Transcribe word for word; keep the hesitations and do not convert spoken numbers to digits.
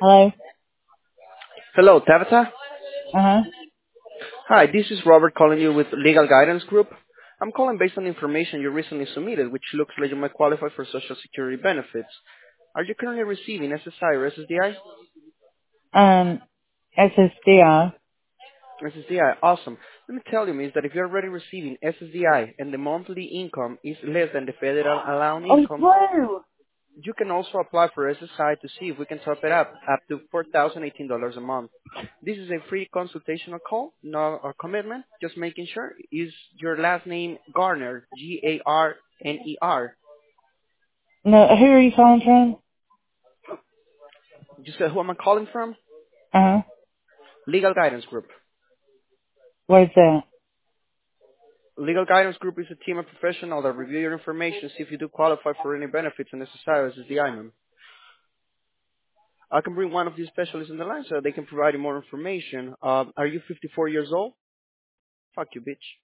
Hello? Hello, Tabitha. Uh-huh. Hi, this is Robert calling you with Legal Guidance Group. I'm calling based on the information you recently submitted, which looks like you might qualify for Social Security benefits. Are you currently receiving S S I or S S D I? Um, S S D I. S S D I, awesome. Let me tell you, miss, that if you're already receiving S S D I and the monthly income is less than the federal allowed Oh, income, Blue! you can also apply for S S I to see if we can top it up, up to four thousand eighteen dollars a month. This is a free consultational call, no a commitment, just making sure. Is your last name Garner, G A R N E R? No, who are you calling from? You said, who am I calling from? Uh-huh. Legal Guidance Group. What is that? Legal Guidance Group is a team of professionals that review your information, see if you do qualify for any benefits and necessary or S S D I, ma'am. I can bring one of these specialists in the line so they can provide you more information. Um, are you fifty-four years old? Fuck you, bitch.